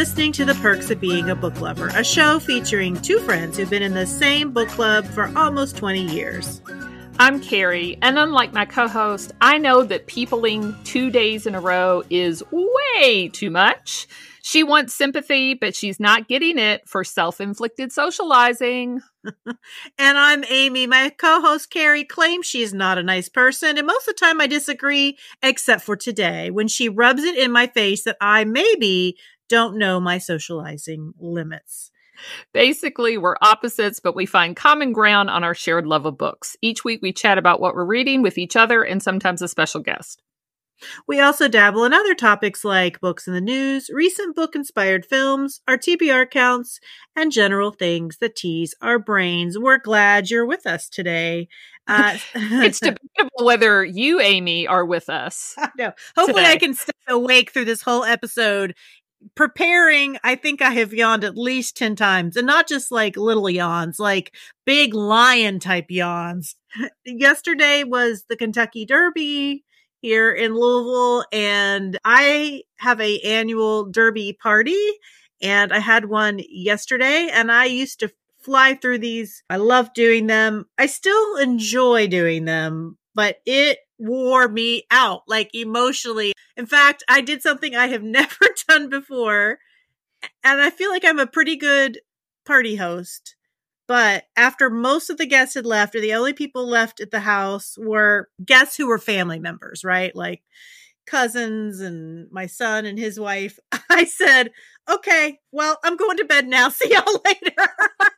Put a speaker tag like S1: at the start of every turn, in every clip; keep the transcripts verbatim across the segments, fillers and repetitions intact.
S1: listening to The Perks of Being a Book Lover, a show featuring two friends who've been in the same book club for almost twenty years.
S2: I'm Carrie, and unlike my co-host, I know that peopling two days in a row is way too much. She wants sympathy, but she's not getting it for self-inflicted socializing.
S1: And I'm Amy. My co-host Carrie claims she's not a nice person, and most of the time I disagree, except for today, when she rubs it in my face that I maybe don't know my socializing limits.
S2: Basically, we're opposites, but we find common ground on our shared love of books. Each week we chat about what we're reading with each other and sometimes a special guest.
S1: We also dabble in other topics like books in the news, recent book-inspired films, our T B R counts, and general things that tease our brains. We're glad you're with us today. Uh,
S2: it's debatable whether you, Amy, are with us.
S1: I know. Hopefully
S2: today.
S1: I can stay awake through this whole episode. Preparing, I think I have yawned at least ten times, and not just like little yawns, like big lion type yawns. Yesterday was the Kentucky Derby here in Louisville, and I have a annual Derby party, and I had one yesterday, and I used to fly through these. I love doing them. I still enjoy doing them, but it wore me out, like emotionally. In fact, I did something I have never done before, and I feel like I'm a pretty good party host. But after most of the guests had left, or the only people left at the house were guests who were family members, right? Like cousins and my son and his wife. I said, okay, well, I'm going to bed now. See y'all later.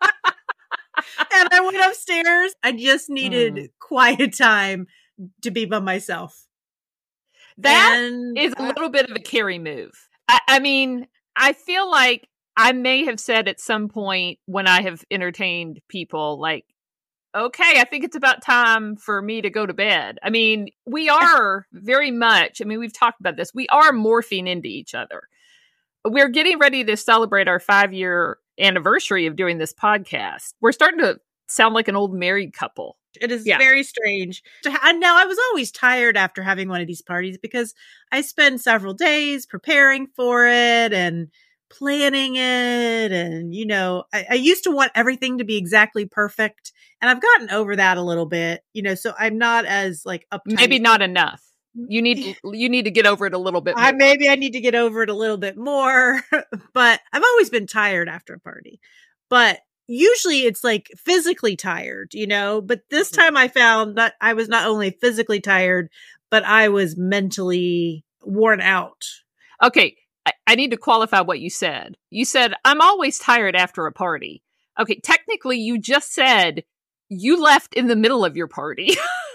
S1: And I went upstairs. I just needed mm. quiet time to be by myself.
S2: That
S1: and,
S2: is a little bit of a Carrie move. I, I mean, I feel like I may have said at some point when I have entertained people, like, okay, I think it's about time for me to go to bed. I mean, we are very much, I mean, we've talked about this. We are morphing into each other. We're getting ready to celebrate our five-year anniversary of doing this podcast. We're starting to sound like an old married couple.
S1: It is
S2: yeah.
S1: very strange. And now I was always tired after having one of these parties because I spend several days preparing for it and planning it. And, you know, I, I used to want everything to be exactly perfect. And I've gotten over that a little bit, you know, so I'm not as like uptight.
S2: Maybe not enough. You need you need to get over it a little bit more.
S1: I, maybe I need to get over it a little bit more. But I've always been tired after a party. But usually it's like physically tired, you know, but this time I found that I was not only physically tired, but I was mentally worn out.
S2: Okay. I, I need to qualify what you said. You said, I'm always tired after a party. Okay. Technically you just said you left in the middle of your party.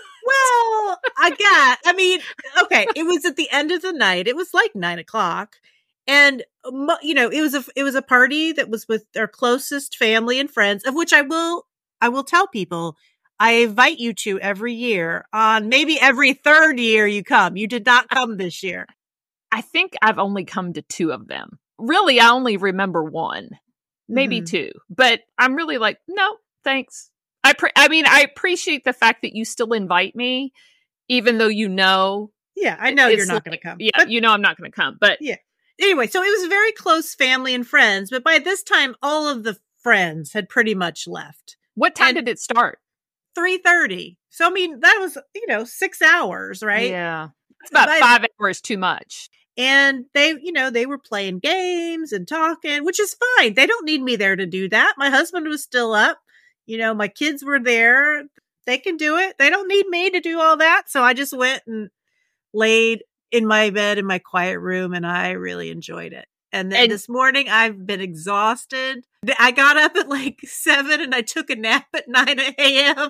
S1: Well, I got, I mean, okay. It was at the end of the night. It was like nine o'clock. And, you know, it was a, it was a party that was with our closest family and friends, of which I will, I will tell people, I invite you to every year. On maybe every third year you come. You did not come this year.
S2: I think I've only come to two of them. Really, I only remember one, maybe mm-hmm. two, but I'm really like, no, thanks. I pre- I mean, I appreciate the fact that you still invite me, even though you know.
S1: Yeah, I know you're not like, going to come.
S2: Yeah, but, you know I'm not going to come, but.
S1: Yeah. Anyway, so it was very close family and friends, but by this time, all of the friends had pretty much left.
S2: What time
S1: and
S2: did it start?
S1: three thirty. So, I mean, that was, you know, six hours, right?
S2: Yeah. It's about but, five hours too much.
S1: And they, you know, they were playing games and talking, which is fine. They don't need me there to do that. My husband was still up. You know, my kids were there. They can do it. They don't need me to do all that. So I just went and laid in my bed in my quiet room, and I really enjoyed it. And then and, this morning I've been exhausted. I got up at like seven and I took a nap at nine a.m.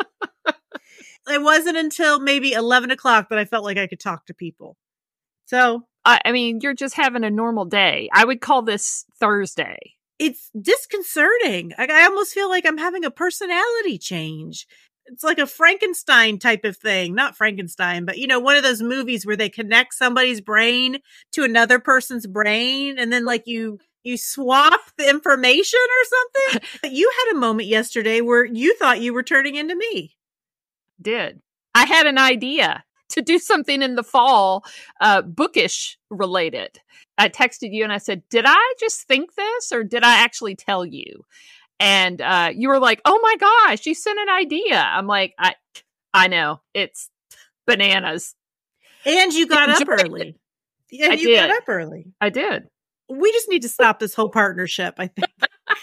S1: It wasn't until maybe eleven o'clock that I felt like I could talk to people. So,
S2: uh, I mean, you're just having a normal day. I would call this Thursday.
S1: It's disconcerting. I, I almost feel like I'm having a personality change. It's like a Frankenstein type of thing. Not Frankenstein, but, you know, one of those movies where they connect somebody's brain to another person's brain. And then like you, you swap the information or something. You had a moment yesterday where you thought you were turning into me.
S2: Did. I had an idea to do something in the fall, uh, bookish related. I texted you and I said, did I just think this or did I actually tell you? And uh, you were like, oh my gosh, you sent an idea. I'm like, I I know. It's bananas.
S1: And you got
S2: Enjoy
S1: up early.
S2: it.
S1: And
S2: I
S1: you
S2: did.
S1: got up early.
S2: I did.
S1: We just need to stop this whole partnership, I think.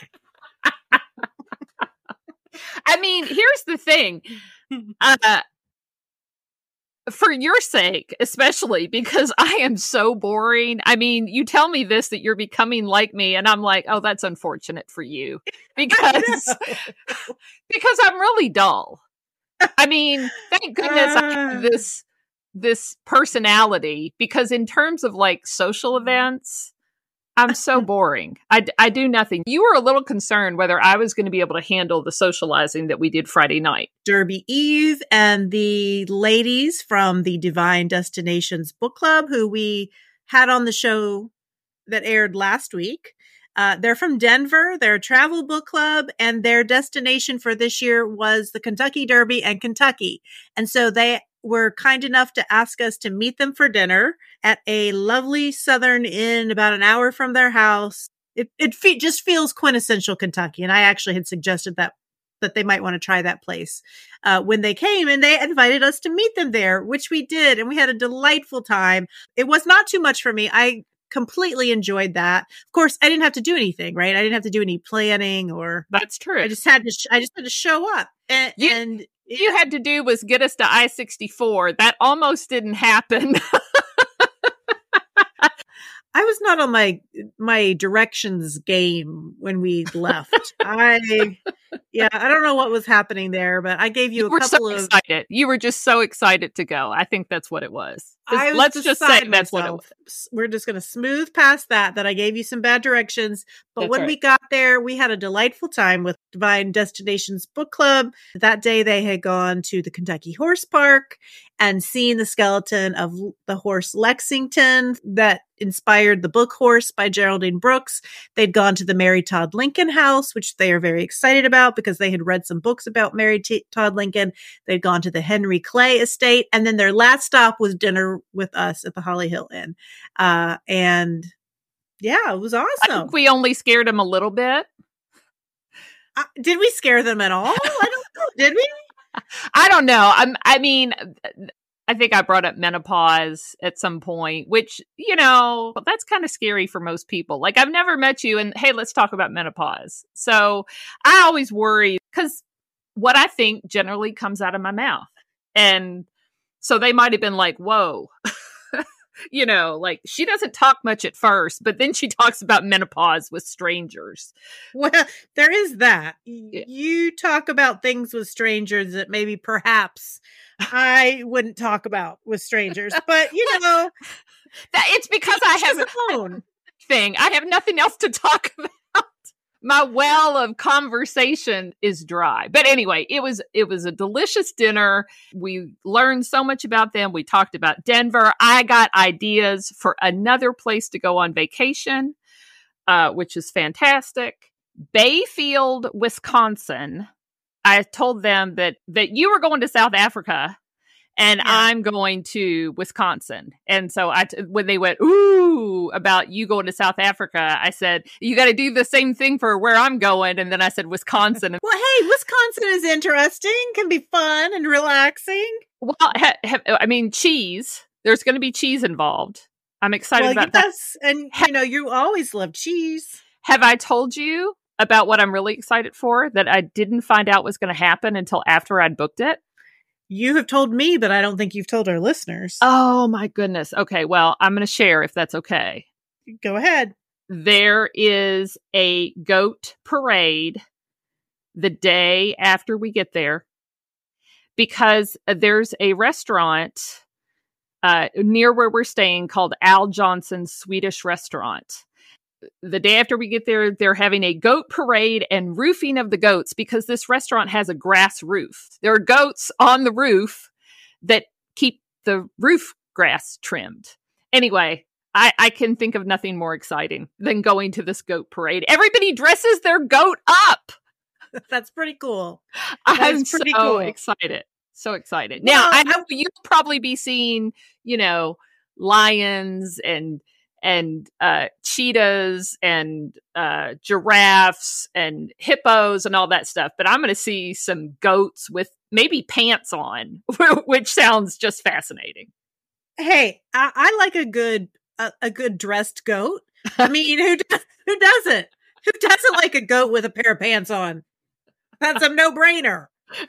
S2: I mean, here's the thing. Uh, for your sake, especially because I am so boring. I mean, you tell me this, that you're becoming like me, and I'm like, oh, that's unfortunate for you because, because I'm really dull. I mean, thank goodness uh, I have this, this personality, because in terms of like social events, I'm so boring. I, I do nothing. You were a little concerned whether I was going to be able to handle the socializing that we did Friday night.
S1: Derby Eve and the ladies from the Divine Destinations Book Club, who we had on the show that aired last week. Uh, they're from Denver. They're a travel book club, and their destination for this year was the Kentucky Derby and Kentucky. And so they were kind enough to ask us to meet them for dinner at a lovely Southern Inn about an hour from their house. It it fe- just feels quintessential Kentucky. And I actually had suggested that that they might want to try that place uh, when they came, and they invited us to meet them there, which we did. And we had a delightful time. It was not too much for me. I completely enjoyed that. Of course, I didn't have to do anything, right? I didn't have to do any planning or.
S2: That's true.
S1: I just had to, sh- I just had to show up and,
S2: you,
S1: and
S2: you had to do was get us to I sixty-four. That almost didn't happen.
S1: I was not on my my directions game when we left. I yeah, I don't know what was happening there, but I gave you,
S2: you
S1: a
S2: were
S1: couple
S2: so
S1: of
S2: excited. You were just so excited to go. I think that's what it was.
S1: I was
S2: Let's just say
S1: beside
S2: that's what it
S1: myself.
S2: was.
S1: We're just going to smooth past that, that I gave you some bad directions. But
S2: That's
S1: when
S2: right.
S1: we got there, we had a delightful time with Divine Destinations Book Club. That day, they had gone to the Kentucky Horse Park and seen the skeleton of the horse Lexington that inspired the book Horse by Geraldine Brooks. They'd gone to the Mary Todd Lincoln House, which they are very excited about because they had read some books about Mary T- Todd Lincoln. They'd gone to the Henry Clay Estate. And then their last stop was dinner with us at the Holly Hill Inn. Uh, and yeah, it was awesome.
S2: I think we only scared him a little bit.
S1: Uh, did we scare them at all? I don't know. Did we?
S2: I don't know. I'm, I mean, I think I brought up menopause at some point, which, you know, that's kind of scary for most people. Like, I've never met you and, hey, let's talk about menopause. So I always worry because what I think generally comes out of my mouth. And so they might have been like, whoa, you know, like she doesn't talk much at first, but then she talks about menopause with strangers.
S1: Well, there is that.
S2: Yeah.
S1: You talk about things with strangers that maybe perhaps I wouldn't talk about with strangers, but you know,
S2: that it's because I have
S1: a
S2: thing. I have nothing else to talk about. My well of conversation is dry. But anyway, it was it was a delicious dinner. We learned so much about them. We talked about Denver. I got ideas for another place to go on vacation, uh, which is fantastic. Bayfield, Wisconsin. I told them that that you were going to South Africa and yeah. I'm going to Wisconsin. And so I, t- when they went, ooh, about you going to South Africa, I said, you got to do the same thing for where I'm going. And then I said, Wisconsin.
S1: Well, hey, Wisconsin is interesting, can be fun and relaxing.
S2: Well, ha- ha- I mean, cheese, there's going to be cheese involved. I'm excited
S1: well,
S2: about
S1: yes,
S2: that.
S1: And, you know, you always love cheese.
S2: Have I told you about what I'm really excited for that I didn't find out was going to happen until after I'd booked it?
S1: You have told me, but I don't think you've told our listeners.
S2: Oh, my goodness. Okay, well, I'm going to share if that's okay.
S1: Go ahead.
S2: There is a goat parade the day after we get there because there's a restaurant uh, near where we're staying called Al Johnson's Swedish Restaurant. The day after we get there, they're having a goat parade and roofing of the goats because this restaurant has a grass roof. There are goats on the roof that keep the roof grass trimmed. Anyway, I, I can think of nothing more exciting than going to this goat parade. Everybody dresses their goat up.
S1: That's pretty cool.
S2: That I'm
S1: pretty
S2: so
S1: cool.
S2: excited. So excited. Now,
S1: Well,
S2: I know you'll probably be seeing, you know, lions and and uh, cheetahs and uh, giraffes and hippos and all that stuff. But I'm going to see some goats with maybe pants on, which sounds just fascinating.
S1: Hey, I, I like a good a, a good dressed goat. I mean, who does, who doesn't? Who doesn't like a goat with a pair of pants on? That's a no-brainer.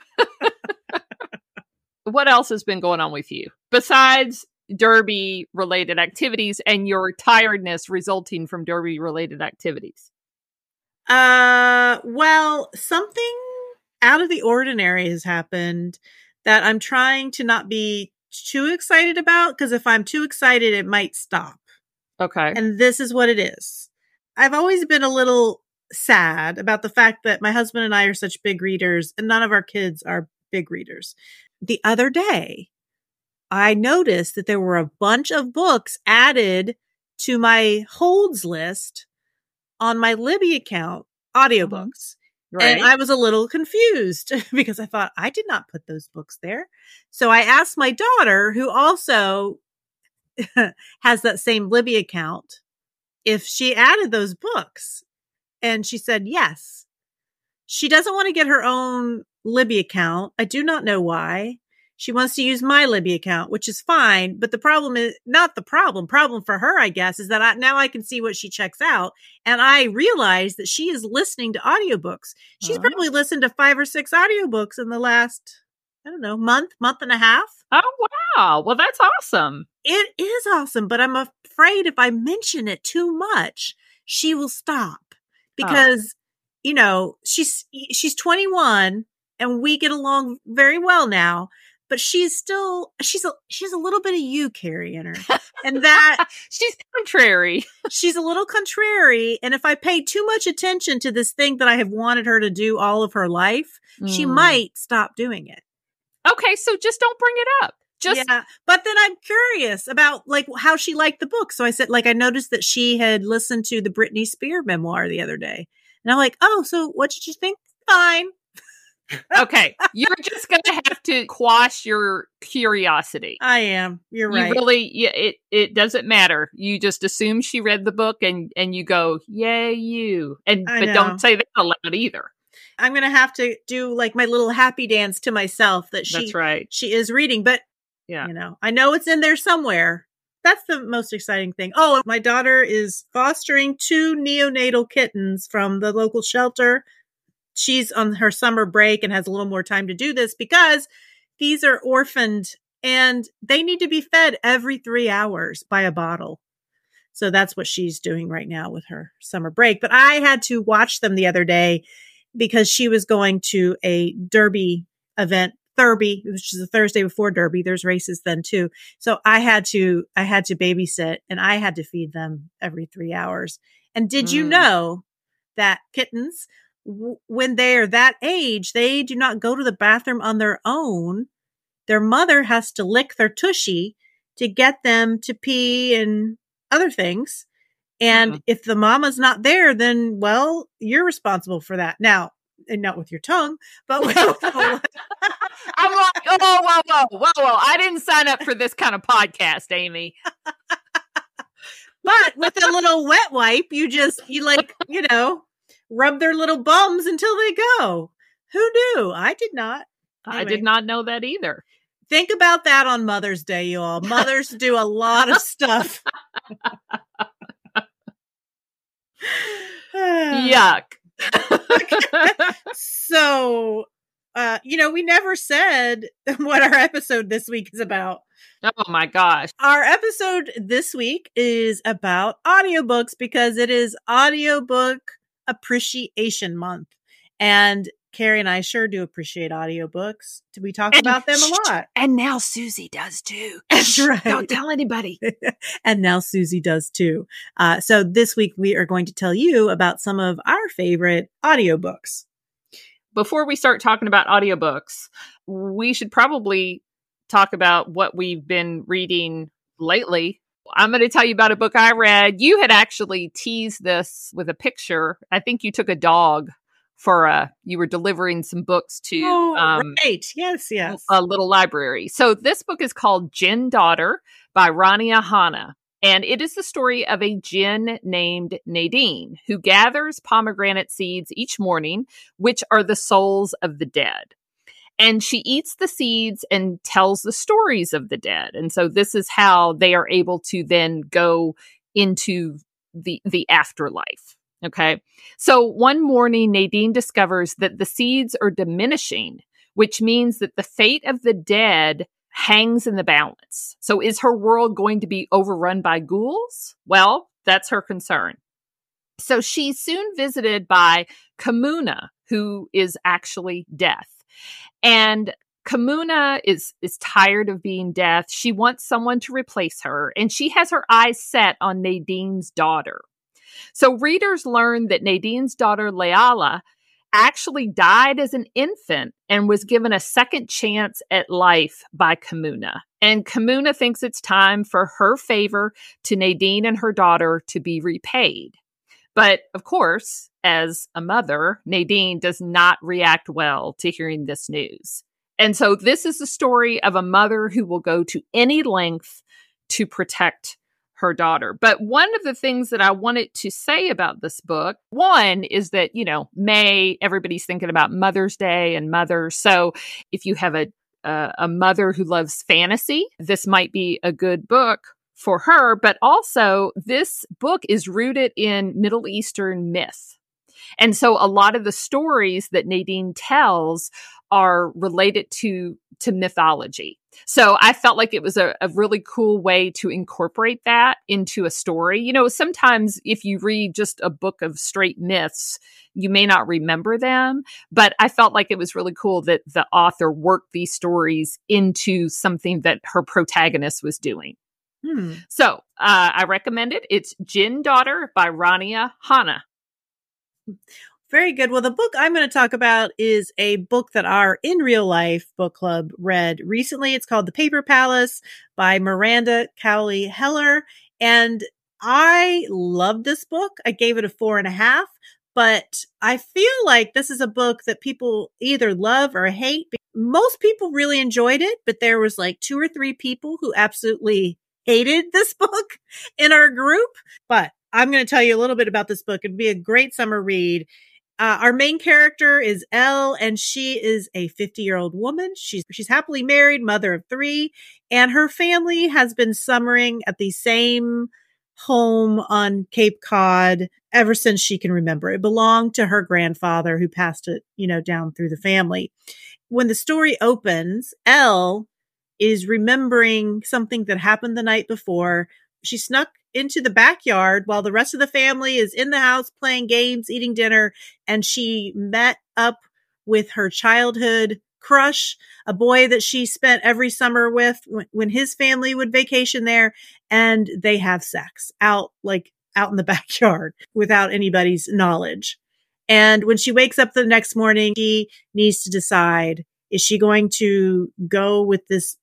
S2: What else has been going on with you besides Derby related activities and your tiredness resulting from Derby related activities?
S1: Uh, well, something out of the ordinary has happened that I'm trying to not be too excited about, because if I'm too excited, it might stop.
S2: Okay.
S1: And this is what it is. I've always been a little sad about the fact that my husband and I are such big readers and none of our kids are big readers. The other day, I noticed that there were a bunch of books added to my holds list on my Libby account, audiobooks.
S2: Right.
S1: And I was a little confused because I thought I did not put those books there. So I asked my daughter, who also has that same Libby account, if she added those books. And she said, yes. She doesn't want to get her own Libby account. I do not know why. She wants to use my Libby account, which is fine. But the problem is not the problem. Problem for her, I guess, is that I, now I can see what she checks out. And I realize that she is listening to audiobooks. She's
S2: Uh-huh.
S1: probably listened to five or six audiobooks in the last, I don't know, month, month and a half.
S2: Oh, wow. Well, that's awesome.
S1: It is awesome. But I'm afraid if I mention it too much, she will stop because, oh. you know, she's, she's twenty-one and we get along very well now. But she's still, she's a, she's a little bit of you, Carrie, in her. And that
S2: she's contrary.
S1: She's a little contrary. And if I pay too much attention to this thing that I have wanted her to do all of her life, mm. she might stop doing it.
S2: Okay. So just don't bring it up. Just,
S1: yeah. But then I'm curious about like how she liked the book. So I said, like, I noticed that she had listened to the Britney Spears memoir the other day. And I'm like, oh, so what did you think? Fine.
S2: Okay, you're just going to have to quash your curiosity.
S1: I am. You're right.
S2: You really, yeah, it it doesn't matter. You just assume she read the book, and and you go, "Yay, you!" And
S1: I
S2: but
S1: know.
S2: don't say that aloud either.
S1: I'm going to have to do like my little happy dance to myself that she.
S2: That's right.
S1: She is reading, but
S2: yeah,
S1: you know, I know it's in there somewhere. That's the most exciting thing. Oh, my daughter is fostering two neonatal kittens from the local shelter. She's on her summer break and has a little more time to do this because these are orphaned and they need to be fed every three hours by a bottle. So that's what she's doing right now with her summer break. But I had to watch them the other day because she was going to a Derby event, Thurby, which is the Thursday before Derby. There's races then too. So I had to, I had to babysit and I had to feed them every three hours. And did mm. you know that kittens, when they are that age, they do not go to the bathroom on their own. Their mother has to lick their tushy to get them to pee and other things. And mm-hmm. if the mama's not there, then, well, you're responsible for that. Now, and not with your tongue, but with
S2: I'm like, oh, whoa, whoa, whoa, whoa. I didn't sign up for this kind of podcast, Amy.
S1: But with a little wet wipe, you just, you like, you know, rub their little bums until they go. Who knew? I did not.
S2: Anyway. I did not know that either.
S1: Think about that on Mother's Day, you all. Mothers do a lot of stuff.
S2: Yuck.
S1: So, uh, you know, we never said what our episode this week is about.
S2: Oh my gosh.
S1: Our episode this week is about audiobooks because it is Audiobook Appreciation Month. And Carrie and I sure do appreciate audiobooks. We talk and, about them a lot.
S2: And now Susie does too.
S1: That's right.
S2: Don't tell anybody.
S1: And now Susie does too. Uh, so this week we are going to tell you about some of our favorite audiobooks.
S2: Before we start talking about audiobooks, we should probably talk about what we've been reading lately. I'm going to tell you about a book I read. You had actually teased this with a picture. I think you took a dog for uh you were delivering some books to
S1: Oh,
S2: um
S1: right. Yes, yes.
S2: a little library. So this book is called Djinn Daughter by Rania Hanna. And it is the story of a djinn named Nadine who gathers pomegranate seeds each morning, which are the souls of the dead. And she eats the seeds and tells the stories of the dead. And so this is how they are able to then go into the, the afterlife. Okay. So one morning, Nadine discovers that the seeds are diminishing, which means that the fate of the dead hangs in the balance. So is her world going to be overrun by ghouls? Well, that's her concern. So she's soon visited by Kamuna, who is actually death. And Kamuna is, is tired of being death. She wants someone to replace her, and she has her eyes set on Nadine's daughter. So readers learn that Nadine's daughter, Leala, actually died as an infant and was given a second chance at life by Kamuna. And Kamuna thinks it's time for her favor to Nadine and her daughter to be repaid. But of course, as a mother, Nadine does not react well to hearing this news. And so this is the story of a mother who will go to any length to protect her daughter. But one of the things that I wanted to say about this book, one is that, you know, May, everybody's thinking about Mother's Day and mothers. So if you have a, a, a mother who loves fantasy, this might be a good book for her. But also this book is rooted in Middle Eastern myth. And so a lot of the stories that Nadine tells are related to, to mythology. So I felt like it was a, a really cool way to incorporate that into a story. You know, sometimes if you read just a book of straight myths, you may not remember them, but I felt like it was really cool that the author worked these stories into something that her protagonist was doing. Hmm. So uh, I recommend it. It's Djinn Daughter by Rania Hanna.
S1: Very good. Well, the book I'm going to talk about is a book that our In Real Life book club read recently. It's called The Paper Palace by Miranda Cowley Heller. And I loved this book. I gave it a four and a half, but I feel like this is a book that people either love or hate. Most people really enjoyed it, but there was like two or three people who absolutely hated this book in our group. But I'm going to tell you a little bit about this book. It'd be a great summer read. Uh, our main character is Elle, and she is a fifty-year-old woman. She's she's happily married, mother of three, and her family has been summering at the same home on Cape Cod ever since she can remember. It belonged to her grandfather, who passed it, you know, down through the family. When the story opens, Elle is remembering something that happened the night before. She snuck into the backyard while the rest of the family is in the house playing games, eating dinner, and she met up with her childhood crush, a boy that she spent every summer with when, when his family would vacation there, and they have sex out, like out in the backyard without anybody's knowledge. And when she wakes up the next morning, she needs to decide, is she going to go with this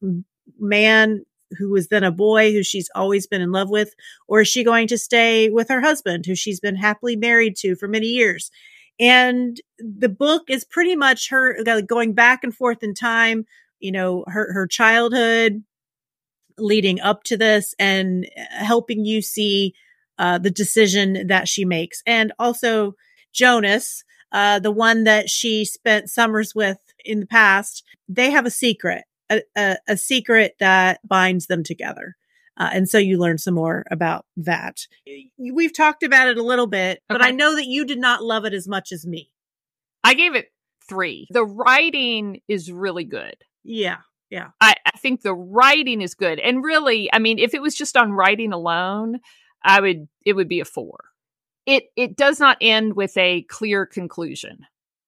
S1: man who was then a boy who she's always been in love with, or is she going to stay with her husband who she's been happily married to for many years? And the book is pretty much her going back and forth in time, you know, her, her childhood leading up to this and helping you see uh, the decision that she makes. And also Jonas, uh, the one that she spent summers with in the past, they have a secret. A, a, a secret that binds them together. Uh, and so you learn some more about that. We've talked about it a little bit, but
S2: Okay.
S1: I know that you did not love it as much as me.
S2: I gave it three. The writing is really good.
S1: Yeah. Yeah.
S2: I, I think the writing is good. And really, I mean, if it was just on writing alone, I would, it would be a four. It, it does not end with a clear conclusion.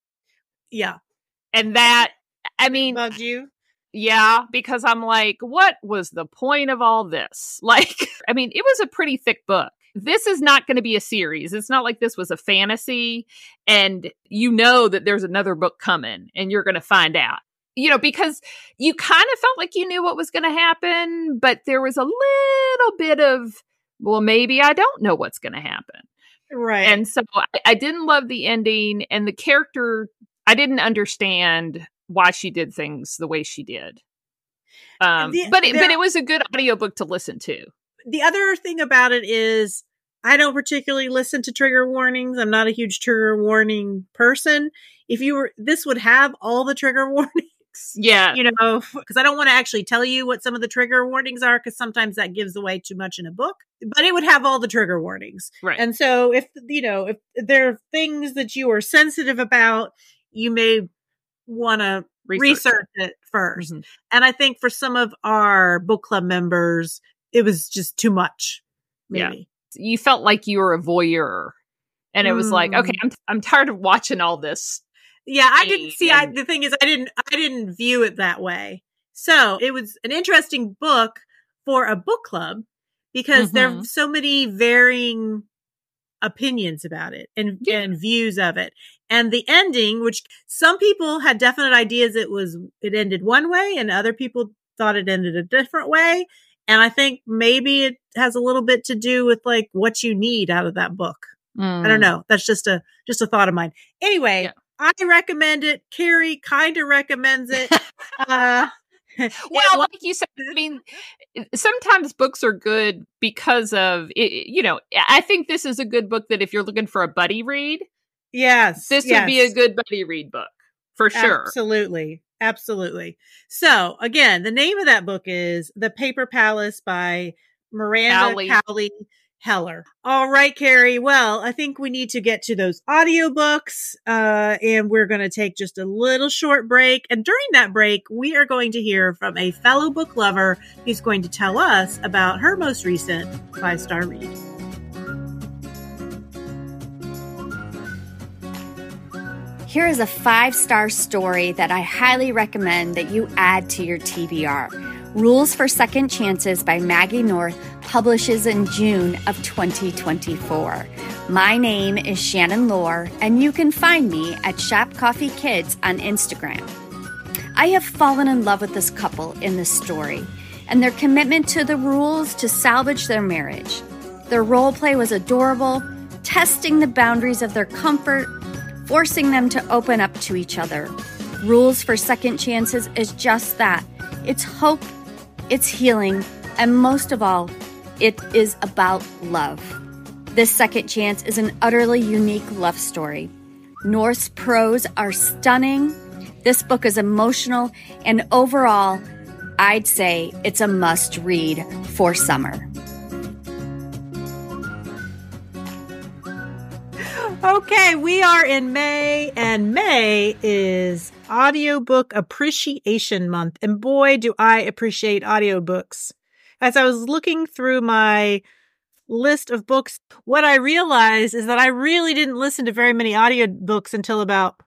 S1: Yeah.
S2: And that, I mean,
S1: Bugged you?
S2: yeah, because I'm like, what was the point of all this? Like, I mean, it was a pretty thick book. This is not going to be a series. It's not like this was a fantasy and you know that there's another book coming and you're going to find out, you know, because you kind of felt like you knew what was going to happen, but there was a little bit of, well, maybe I don't know what's going to happen.
S1: Right.
S2: And so I, I didn't love the ending, and the character, I didn't understand why she did things the way she did. Um,
S1: The-
S2: but it,
S1: there-
S2: but it was a good audiobook to listen to.
S1: The other thing about it is I don't particularly listen to trigger warnings. I'm not a huge trigger warning person. If you were, this would have all the trigger warnings.
S2: Yeah.
S1: You know, because I don't want to actually tell you what some of the trigger warnings are, because sometimes that gives away too much in a book, but it would have all the trigger warnings.
S2: Right.
S1: And so if, you know, if there are things that you are sensitive about, you may want to research, research it. it first. Mm-hmm. And I think for some of our book club members, it was just too much. Maybe.
S2: Yeah. You felt like you were a voyeur, and it was mm. like, okay, I'm, I'm tired of watching all this.
S1: Yeah, I didn't see. I, the thing is, I didn't. I didn't view it that way. So it was an interesting book for a book club because mm-hmm. there are so many varying opinions about it and, yeah. and views of it. And the ending, which some people had definite ideas it was it ended one way, and other people thought it ended a different way. And I think maybe it has a little bit to do with like what you need out of that book. Mm. I don't know. That's just a just a thought of mine. Anyway. Yeah. I recommend it. Carrie kind of recommends it. Uh,
S2: well, like you said, I mean, sometimes books are good because of, it, you know, I think this is a good book that if you're looking for a buddy read,
S1: yes,
S2: this
S1: yes.
S2: would be a good buddy read book for sure.
S1: Absolutely. Absolutely. So again, the name of that book is The Paper Palace by Miranda Cowley. Cowley Heller. All right, Carrie. Well, I think we need to get to those audiobooks, uh, and we're going to take just a little short break. And during that break, we are going to hear from a fellow book lover who's going to tell us about her most recent five-star read.
S3: Here is a five-star story that I highly recommend that you add to your T B R. Rules for Second Chances by Maggie North publishes in June of twenty twenty-four. My name is Shannon Lohr, and you can find me at Shop Coffee Kids on Instagram. I have fallen in love with this couple in this story and their commitment to the rules to salvage their marriage. Their role play was adorable, testing the boundaries of their comfort, forcing them to open up to each other. Rules for Second Chances is just that. It's hope, it's healing, and most of all, it is about love. This second chance is an utterly unique love story. North's prose are stunning. This book is emotional, and overall, I'd say it's a must-read for summer.
S1: Okay, we are in May, and May is Audiobook Appreciation Month. And boy, do I appreciate audiobooks. As I was looking through my list of books, what I realized is that I really didn't listen to very many audiobooks until about,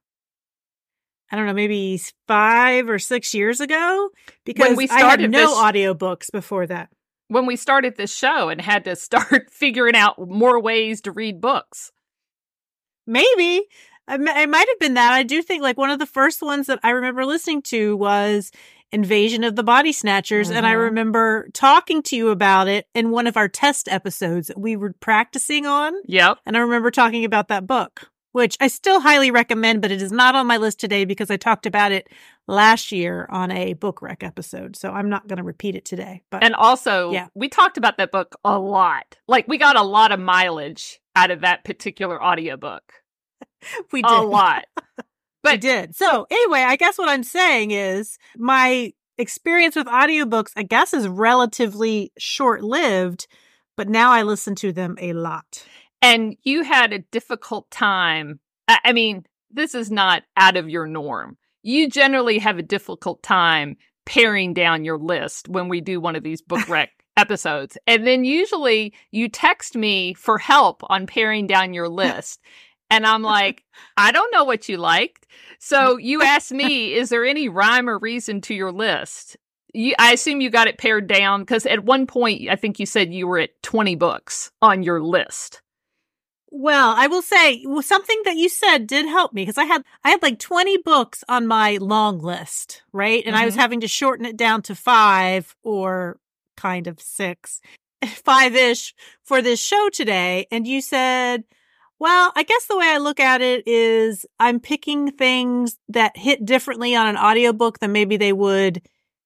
S1: I don't know, maybe five or six years ago, because when we I had no this, audiobooks before that.
S2: When we started this show and had to start figuring out more ways to read books.
S1: Maybe. It might have been that. I do think like one of the first ones that I remember listening to was Invasion of the Body Snatchers. Mm-hmm. And I remember talking to you about it in one of our test episodes that we were practicing on.
S2: Yep.
S1: And I remember talking about that book, which I still highly recommend, but it is not on my list today because I talked about it last year on a book rec episode. So I'm not going to repeat it today. But
S2: And also, yeah. we talked about that book a lot. Like we got a lot of mileage out of that particular audiobook.
S1: We did.
S2: A lot.
S1: But we did. So anyway, I guess what I'm saying is my experience with audiobooks, I guess, is relatively short-lived, but now I listen to them a lot.
S2: And you had a difficult time. I, I mean, this is not out of your norm. You generally have a difficult time paring down your list when we do one of these book rec episodes. And then usually you text me for help on paring down your list. And I'm like, I don't know what you liked. So you asked me, is there any rhyme or reason to your list? You, I assume you got it pared down because at one point, I think you said you were at twenty books on your list.
S1: Well, I will say well, something that you said did help me because I had I had like twenty books on my long list, right? And mm-hmm. I was having to shorten it down to five or kind of six, five-ish for this show today. And you said, Well, I guess the way I look at it is I'm picking things that hit differently on an audiobook than maybe they would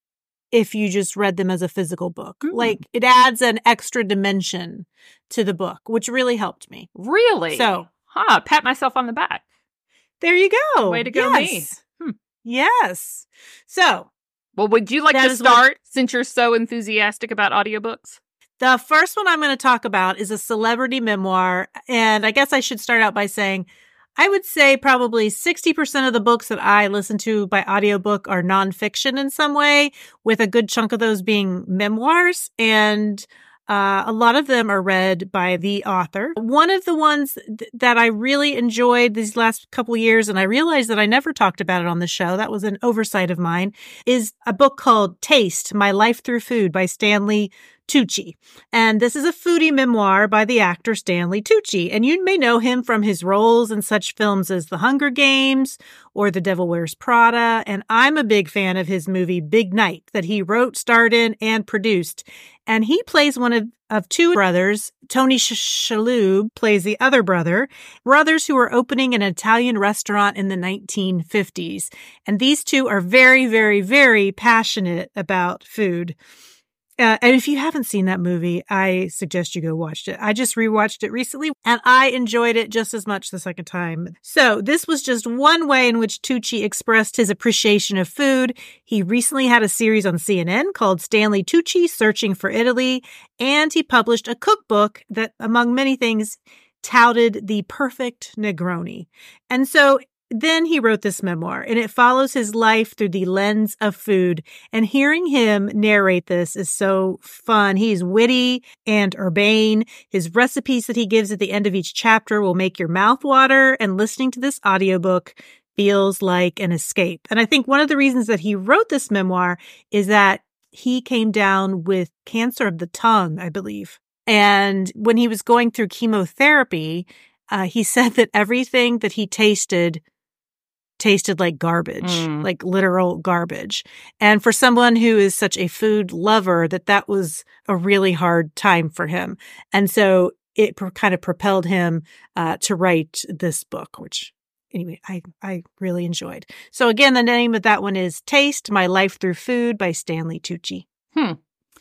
S1: if you just read them as a physical book. Mm. Like, it adds an extra dimension to the book, which really helped me.
S2: Really?
S1: So,
S2: huh, pat myself on the back.
S1: There you go.
S2: Way to go,
S1: yes.
S2: me. Hmm.
S1: Yes. So,
S2: well, would you like to start what, since you're so enthusiastic about audiobooks?
S1: The first one I'm going to talk about is a celebrity memoir. And I guess I should start out by saying, I would say probably sixty percent of the books that I listen to by audiobook are nonfiction in some way, with a good chunk of those being memoirs. And uh, a lot of them are read by the author. One of the ones th- that I really enjoyed these last couple of years, and I realized that I never talked about it on the show, that was an oversight of mine, is a book called Taste, My Life Through Food by Stanley Tucci. And this is a foodie memoir by the actor Stanley Tucci. And you may know him from his roles in such films as The Hunger Games or The Devil Wears Prada. And I'm a big fan of his movie Big Night that he wrote, starred in, and produced. And he plays one of, of two brothers. Tony Shalhoub plays the other brother, brothers who are opening an Italian restaurant in the nineteen fifties. And these two are very, very, very passionate about food. Uh, and if you haven't seen that movie, I suggest you go watch it. I just rewatched it recently and I enjoyed it just as much the second time. So this was just one way in which Tucci expressed his appreciation of food. He recently had a series on C N N called Stanley Tucci Searching for Italy. And he published a cookbook that, among many things, touted the perfect Negroni. And so then he wrote this memoir, and it follows his life through the lens of food. And hearing him narrate this is so fun. He's witty and urbane. His recipes that he gives at the end of each chapter will make your mouth water, and listening to this audiobook feels like an escape. And I think one of the reasons that he wrote this memoir is that he came down with cancer of the tongue, I believe. And when he was going through chemotherapy, uh, he said that everything that he tasted tasted like garbage, mm. like literal garbage. And for someone who is such a food lover, that that was a really hard time for him. And so it pro- kind of propelled him uh, to write this book, which anyway, I, I really enjoyed. So again, the name of that one is Taste, My Life Through Food by Stanley Tucci.
S2: Hmm.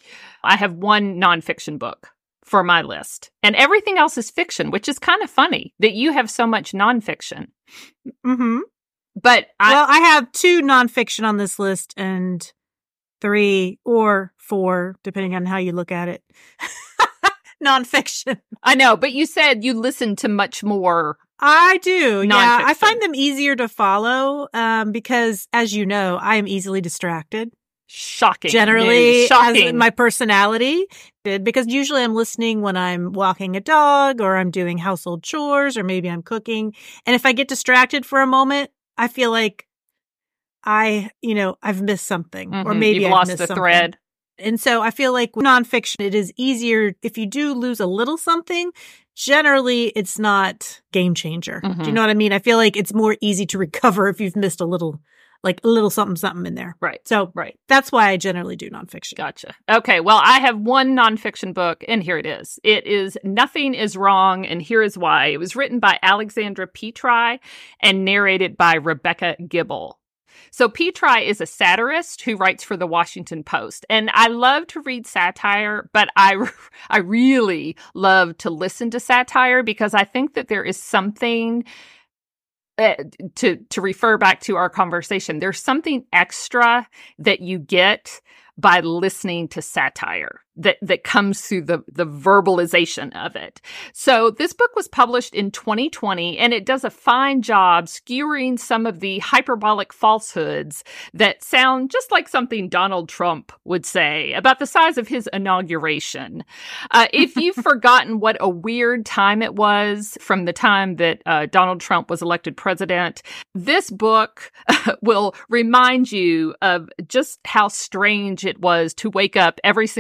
S2: I have one nonfiction book for my list, and everything else is fiction, which is kind of funny that you have so much nonfiction.
S1: Mm-hmm.
S2: But I,
S1: well, I have two nonfiction on this list and three or four, depending on how you look at it. Nonfiction.
S2: I know, but you said you listen to much more.
S1: I do. Yeah, I find them easier to follow um, because, as you know, I am easily distracted.
S2: Shocking.
S1: Generally,
S2: Shocking.
S1: As my personality did, because usually I'm listening when I'm walking a dog or I'm doing household chores or maybe I'm cooking. And if I get distracted for a moment, I feel like I, you know, I've missed something,
S2: mm-hmm.
S1: or maybe
S2: You've
S1: I've
S2: lost
S1: missed
S2: the
S1: something.
S2: thread.
S1: And so I feel like with nonfiction, it is easier if you do lose a little something. Generally, it's not game changer.
S2: Mm-hmm.
S1: Do you know what I mean? I feel like it's more easy to recover if you've missed a little, like a little something, something in there.
S2: Right.
S1: So
S2: right.
S1: That's why I generally do nonfiction.
S2: Gotcha. Okay. Well, I have one nonfiction book, and here it is. It is Nothing is Wrong, and here is why. It was written by Alexandra Petri and narrated by Rebecca Gibble. So Petri is a satirist who writes for the Washington Post. And I love to read satire, but I, I really love to listen to satire because I think that there is something Uh, to to refer back to our conversation, there's something extra that you get by listening to satire that, that comes through the, the verbalization of it. So this book was published in twenty twenty, and it does a fine job skewering some of the hyperbolic falsehoods that sound just like something Donald Trump would say about the size of his inauguration. Uh, if you've forgotten what a weird time it was from the time that uh, Donald Trump was elected president, this book will remind you of just how strange it was to wake up every single day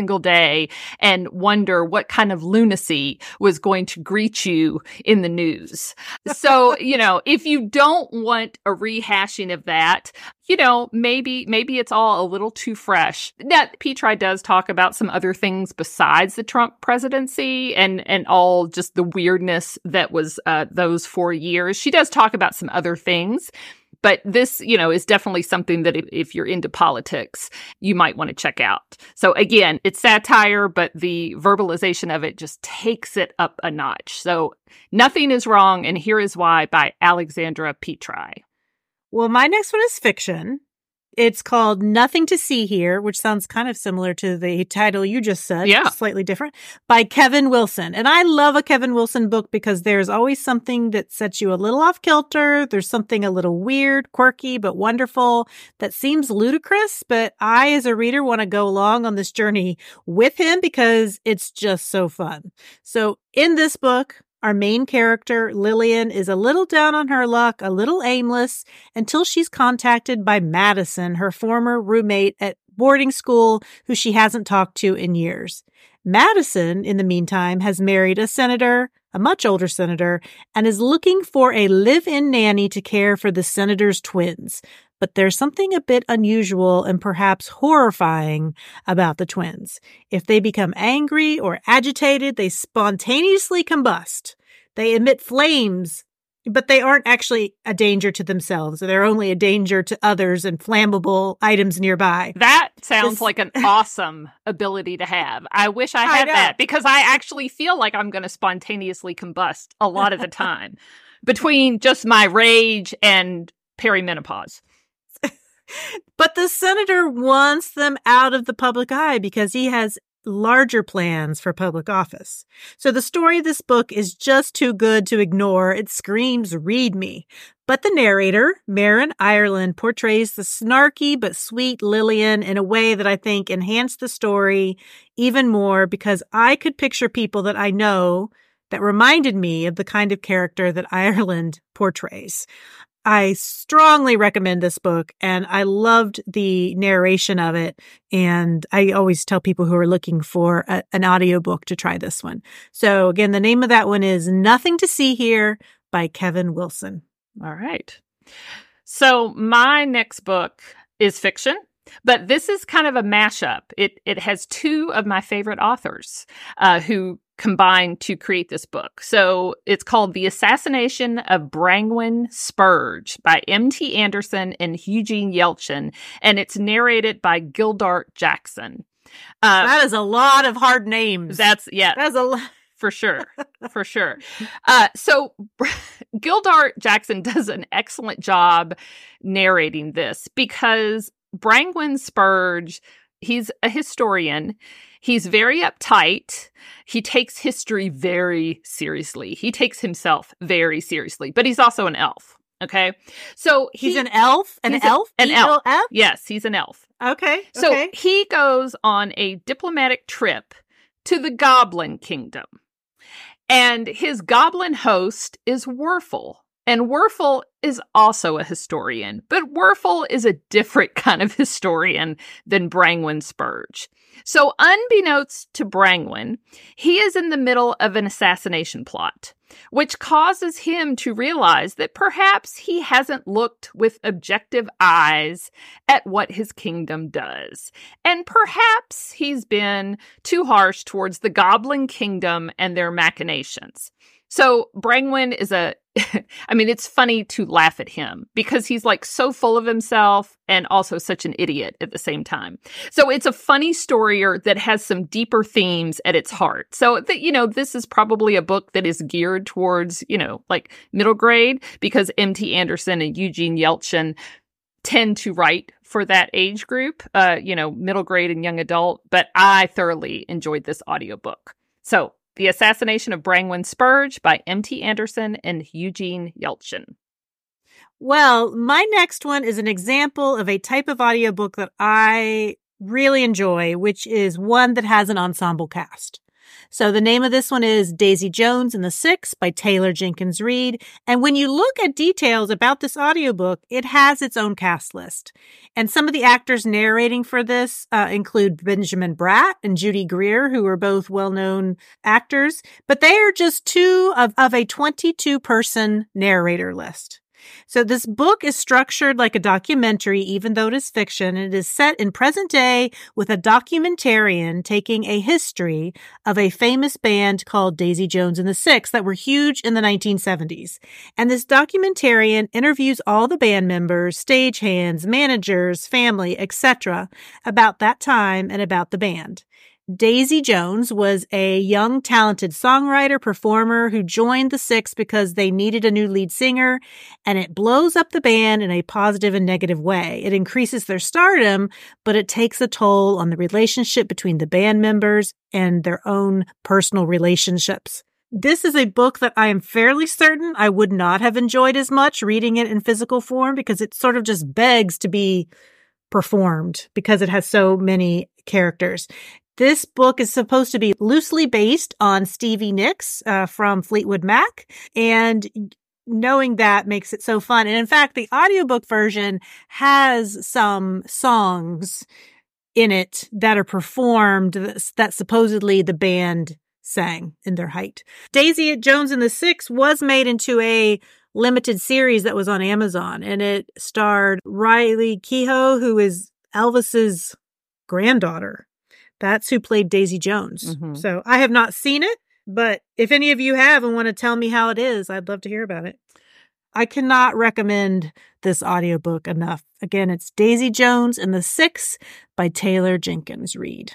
S2: day and wonder what kind of lunacy was going to greet you in the news. So, you know, if you don't want a rehashing of that, you know, maybe maybe it's all a little too fresh. Now, Petri does talk about some other things besides the Trump presidency and, and all just the weirdness that was uh, those four years. She does talk about some other things. But this, you know, is definitely something that if, if you're into politics, you might want to check out. So again, it's satire, but the verbalization of it just takes it up a notch. So Nothing is Wrong, and Here is Why by Alexandra Petri.
S1: Well, my next one is fiction. It's called Nothing to See Here, which sounds kind of similar to the title you just said.
S2: Yeah.
S1: Slightly different. By Kevin Wilson. And I love a Kevin Wilson book because there's always something that sets you a little off kilter. There's something a little weird, quirky, but wonderful that seems ludicrous. But I, as a reader, want to go along on this journey with him because it's just so fun. So in this book, our main character, Lillian, is a little down on her luck, a little aimless, until she's contacted by Madison, her former roommate at boarding school, who she hasn't talked to in years. Madison, in the meantime, has married a senator, a much older senator, and is looking for a live-in nanny to care for the senator's twins. But there's something a bit unusual and perhaps horrifying about the twins. If they become angry or agitated, they spontaneously combust. They emit flames, but they aren't actually a danger to themselves. They're only a danger to others and flammable items nearby.
S2: That sounds
S1: This-
S2: like an awesome ability to have. I wish I had
S1: I know.
S2: that because I actually feel like I'm going to spontaneously combust a lot of the time between just my rage and perimenopause.
S1: But the senator wants them out of the public eye because he has larger plans for public office. So the story of this book is just too good to ignore. It screams, read me. But the narrator, Maren Ireland, portrays the snarky but sweet Lillian in a way that I think enhanced the story even more because I could picture people that I know that reminded me of the kind of character that Ireland portrays. I strongly recommend this book, and I loved the narration of it. And I always tell people who are looking for a, an audiobook to try this one. So again, the name of that one is Nothing to See Here by Kevin Wilson.
S2: All right. So my next book is fiction, but this is kind of a mashup. It it has two of my favorite authors uh, who combined to create this book. So it's called The Assassination of Brangwyn Spurge by M T Anderson and Eugene Yelchin, and it's narrated by Gildart Jackson. Uh,
S1: That is a lot of hard names.
S2: that's, yeah.
S1: That's a lot.
S2: For sure. For sure. Uh, so Gildart Jackson does an excellent job narrating this because Brangwyn Spurge, he's a historian. He's very uptight. He takes history very seriously. He takes himself very seriously, but he's also an elf. Okay. So
S1: He's
S2: he-
S1: an elf? An
S2: he's a-
S1: elf?
S2: an
S1: E L F?
S2: Yes, he's an elf.
S1: Okay.
S2: So
S1: okay.
S2: he goes on a diplomatic trip to the Goblin Kingdom. And his goblin host is Werfel. And Werfel is also a historian, but Werfel is a different kind of historian than Brangwyn Spurge. So unbeknownst to Brangwyn, he is in the middle of an assassination plot, which causes him to realize that perhaps he hasn't looked with objective eyes at what his kingdom does. And perhaps he's been too harsh towards the Goblin Kingdom and their machinations. So Brangwyn is a, I mean, it's funny to laugh at him because he's like so full of himself and also such an idiot at the same time. So it's a funny story that has some deeper themes at its heart. So that, you know, this is probably a book that is geared towards, you know, like middle grade because M T Anderson and Eugene Yelchin tend to write for that age group, uh, you know, middle grade and young adult. But I thoroughly enjoyed this audiobook. So The Assassination of Brangwyn Spurge by M T Anderson and Eugene Yelchin.
S1: Well, my next one is an example of a type of audiobook that I really enjoy, which is one that has an ensemble cast. So the name of this one is Daisy Jones and the Six by Taylor Jenkins Reid. And when you look at details about this audiobook, it has its own cast list. And some of the actors narrating for this uh, include Benjamin Bratt and Judy Greer, who are both well-known actors. But they are just two of, of a twenty-two person narrator list. So this book is structured like a documentary, even though it is fiction. It is set in present day with a documentarian taking a history of a famous band called Daisy Jones and the Six that were huge in the nineteen seventies. And this documentarian interviews all the band members, stagehands, managers, family, et cetera about that time and about the band. Daisy Jones was a young, talented songwriter, performer who joined the Six because they needed a new lead singer, and it blows up the band in a positive and negative way. It increases their stardom, but it takes a toll on the relationship between the band members and their own personal relationships. This is a book that I am fairly certain I would not have enjoyed as much reading it in physical form because it sort of just begs to be performed because it has so many characters. This book is supposed to be loosely based on Stevie Nicks uh, from Fleetwood Mac, and knowing that makes it so fun. And in fact, the audiobook version has some songs in it that are performed that supposedly the band sang in their height. Daisy Jones and the Six was made into a limited series that was on Amazon, and it starred Riley Keough, who is Elvis's granddaughter. That's who played Daisy Jones. Mm-hmm. So I have not seen it, but if any of you have and want to tell me how it is, I'd love to hear about it. I cannot recommend this audiobook enough. Again, it's Daisy Jones and the Six by Taylor Jenkins Reid.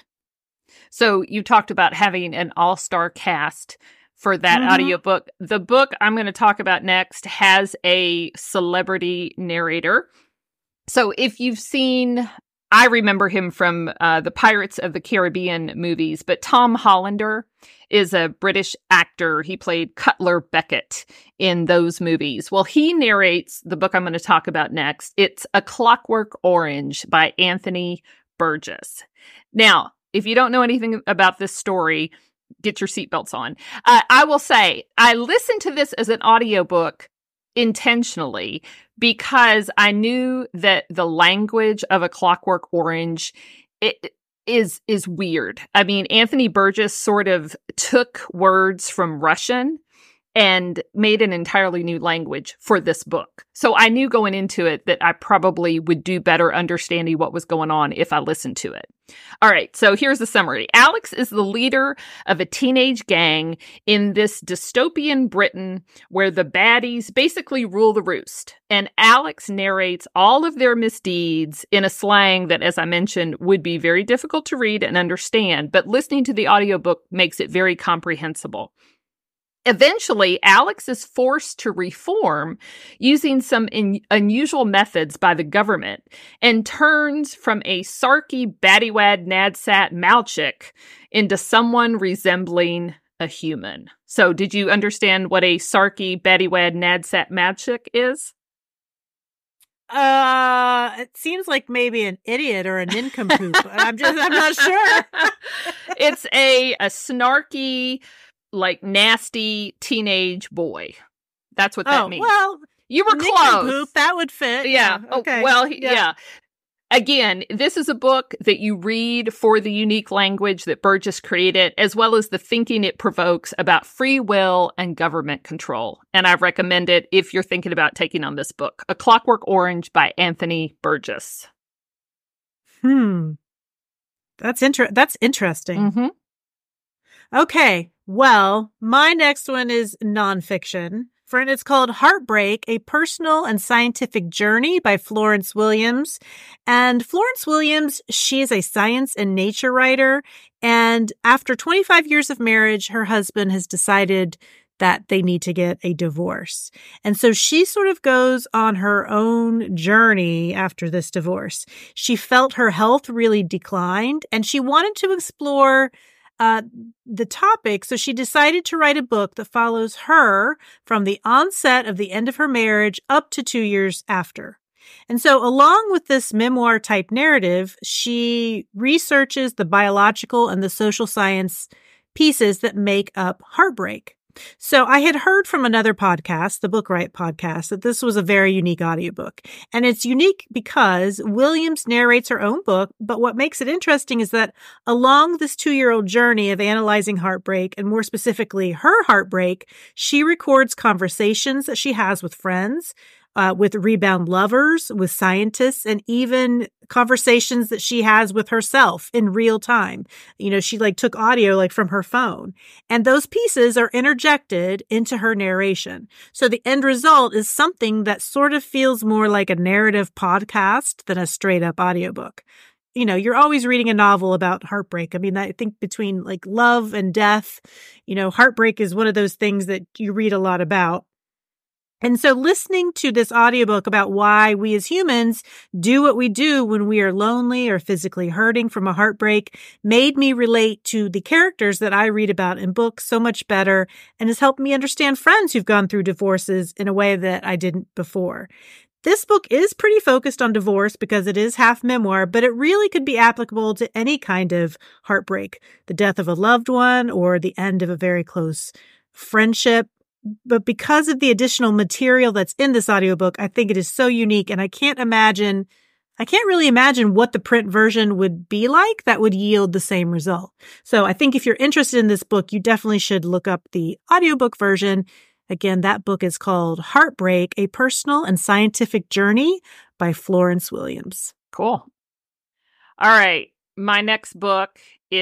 S2: So you talked about having an all-star cast for that mm-hmm. audiobook. The book I'm going to talk about next has a celebrity narrator. So if you've seen... I remember him from uh, the Pirates of the Caribbean movies, but Tom Hollander is a British actor. He played Cutler Beckett in those movies. Well, he narrates the book I'm going to talk about next. It's A Clockwork Orange by Anthony Burgess. Now, if you don't know anything about this story, get your seatbelts on. Uh, I will say, I listened to this as an audiobook intentionally because I knew that the language of A Clockwork Orange it is is weird. I mean, Anthony Burgess sort of took words from Russian and made an entirely new language for this book. So I knew going into it that I probably would do better understanding what was going on if I listened to it. All right, so here's the summary. Alex is the leader of a teenage gang in this dystopian Britain where the baddies basically rule the roost. And Alex narrates all of their misdeeds in a slang that, as I mentioned, would be very difficult to read and understand, but listening to the audiobook makes it very comprehensible. Eventually, Alex is forced to reform using some in- unusual methods by the government and turns from a sarky baddywad nadsat Malchik into someone resembling a human. So did you understand what a sarky baddywad nadsat Malchik is?
S1: Uh, it seems like maybe an idiot or a nincompoop. I'm just, I'm not sure.
S2: It's a, a snarky, like nasty teenage boy. That's what that
S1: oh,
S2: means.
S1: Well,
S2: you were close.
S1: That would fit.
S2: Yeah.
S1: yeah. Okay.
S2: Oh, well, yeah.
S1: yeah.
S2: Again, this is a book that you read for the unique language that Burgess created, as well as the thinking it provokes about free will and government control. And I recommend it if you're thinking about taking on this book. A Clockwork Orange by Anthony Burgess.
S1: Hmm. That's inter- That's interesting.
S2: Mm-hmm.
S1: Okay. Well, my next one is nonfiction. And it's called Heartbreak, A Personal and Scientific Journey by Florence Williams. And Florence Williams, she is a science and nature writer. And after twenty-five years of marriage, her husband has decided that they need to get a divorce. And so she sort of goes on her own journey after this divorce. She felt her health really declined, and she wanted to explore Uh, the topic. So she decided to write a book that follows her from the onset of the end of her marriage up to two years after. And so along with this memoir type narrative, she researches the biological and the social science pieces that make up heartbreak. So I had heard from another podcast, the Book Riot podcast, that this was a very unique audiobook. And it's unique because Williams narrates her own book, but what makes it interesting is that along this two-year-old journey of analyzing heartbreak, and more specifically her heartbreak, she records conversations that she has with friends, Uh, with rebound lovers, with scientists, and even conversations that she has with herself in real time. You know, she like took audio like from her phone, and those pieces are interjected into her narration. So the end result is something that sort of feels more like a narrative podcast than a straight up audiobook. You know, you're always reading a novel about heartbreak. I mean, I think between like love and death, you know, heartbreak is one of those things that you read a lot about. And so listening to this audiobook about why we as humans do what we do when we are lonely or physically hurting from a heartbreak made me relate to the characters that I read about in books so much better, and has helped me understand friends who've gone through divorces in a way that I didn't before. This book is pretty focused on divorce because it is half memoir, but it really could be applicable to any kind of heartbreak, the death of a loved one or the end of a very close friendship. But because of the additional material that's in this audiobook, I think it is so unique, and I can't imagine, I can't really imagine what the print version would be like that would yield the same result. So I think if you're interested in this book, you definitely should look up the audiobook version. Again, that book is called Heartbreak, A Personal and Scientific Journey by Florence Williams.
S2: Cool. All right. My next book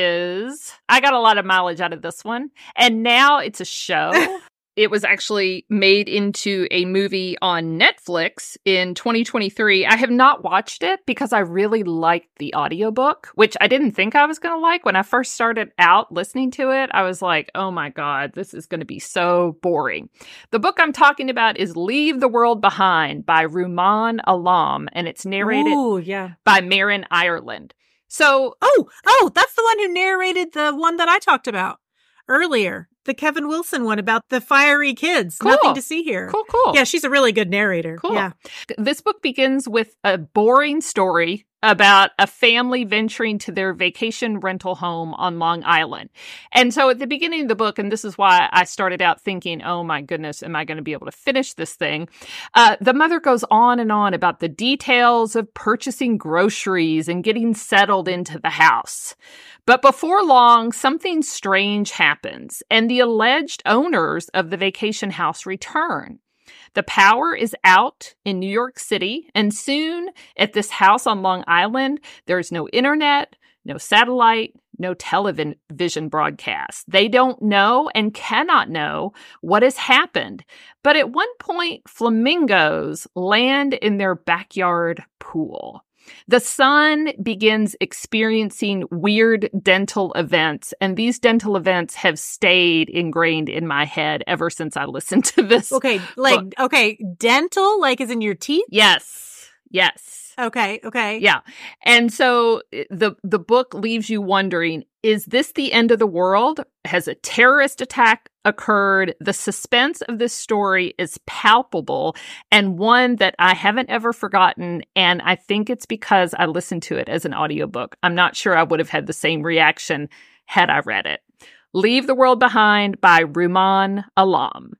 S2: is, I got a lot of mileage out of this one, and now it's a show. It was actually made into a movie on Netflix in twenty twenty-three. I have not watched it because I really liked the audiobook, which I didn't think I was going to like. When I first started out listening to it, I was like, oh my God, this is going to be so boring. The book I'm talking about is Leave the World Behind by Rumaan Alam, and it's narrated
S1: Ooh, yeah.
S2: by Marin Ireland. So,
S1: oh, oh, that's the one who narrated the one that I talked about earlier. The Kevin Wilson one about the fiery kids.
S2: Cool.
S1: Nothing to see here.
S2: Cool, cool.
S1: Yeah, she's a really good narrator.
S2: Cool.
S1: Yeah.
S2: This book begins with a boring story about a family venturing to their vacation rental home on Long Island. And so at the beginning of the book, and this is why I started out thinking, oh my goodness, am I going to be able to finish this thing? Uh, the mother goes on and on about the details of purchasing groceries and getting settled into the house. But before long, something strange happens, and the alleged owners of the vacation house return. The power is out in New York City, and soon at this house on Long Island, there's no internet, no satellite, no television broadcast. They don't know and cannot know what has happened. But at one point, flamingos land in their backyard pool. The son begins experiencing weird dental events, and these dental events have stayed ingrained in my head ever since I listened to this.
S1: Okay, like,
S2: book.
S1: okay, dental, like is in your teeth?
S2: Yes, yes.
S1: Okay, okay.
S2: Yeah. And so the the book leaves you wondering, is this the end of the world? Has a terrorist attack occurred? The suspense of this story is palpable, and one that I haven't ever forgotten, and I think it's because I listened to it as an audiobook. I'm not sure I would have had the same reaction had I read it. Leave the World Behind by Rumaan Alam.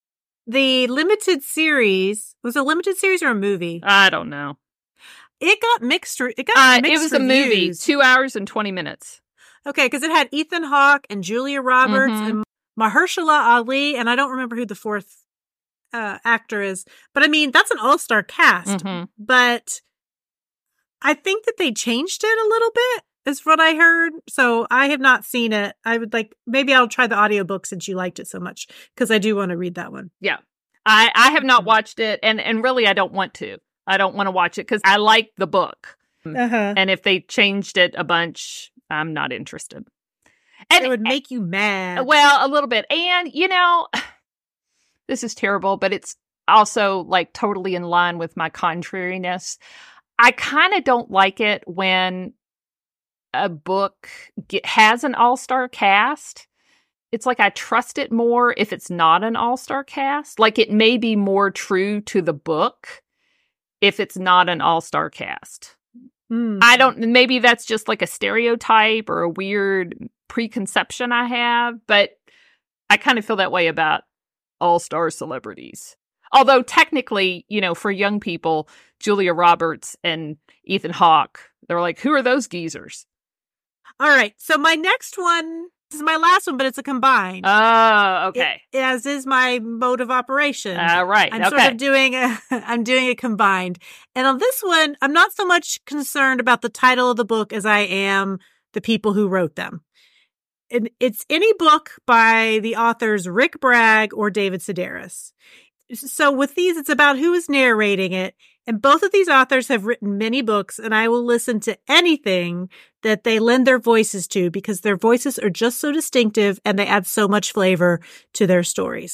S1: The limited series, was it a limited series or a movie?
S2: I don't know.
S1: It got mixed. It got
S2: Uh,
S1: mixed
S2: it was a
S1: reviews.
S2: movie, two hours and twenty minutes.
S1: Okay, because it had Ethan Hawke and Julia Roberts
S2: Mhm.
S1: and Mahershala Ali, and I don't remember who the fourth uh, actor is. But I mean, that's an all-star cast.
S2: Mhm.
S1: But I think that they changed it a little bit, is what I heard. So I have not seen it. I would like, maybe I'll try the audiobook since you liked it so much, because I do want to read that one.
S2: Yeah. I, I have not watched it, and, and really I don't want to. I don't want to watch it because I like the book.
S1: Uh-huh.
S2: And if they changed it a bunch, I'm not interested. And
S1: It would make you mad.
S2: well, a little bit. And, you know, this is terrible, but it's also like totally in line with my contrariness. I kind of don't like it when a book get, has an all-star cast. It's like I trust it more if it's not an all-star cast. Like it may be more true to the book if it's not an all-star cast. Mm. I don't, maybe that's just like a stereotype or a weird preconception I have, but I kind of feel that way about all-star celebrities. Although technically, you know, for young people, Julia Roberts and Ethan Hawke, they're like, who are those geezers?
S1: All right. So my next one, this is my last one, but it's a combined.
S2: Oh, okay.
S1: It, as is my mode of operation.
S2: Uh, right.
S1: I'm
S2: okay.
S1: sort of doing a, I'm doing a combined. And on this one, I'm not so much concerned about the title of the book as I am the people who wrote them. And it's any book by the authors Rick Bragg or David Sedaris. So with these, it's about who is narrating it. And both of these authors have written many books, and I will listen to anything that they lend their voices to because their voices are just so distinctive and they add so much flavor to their stories.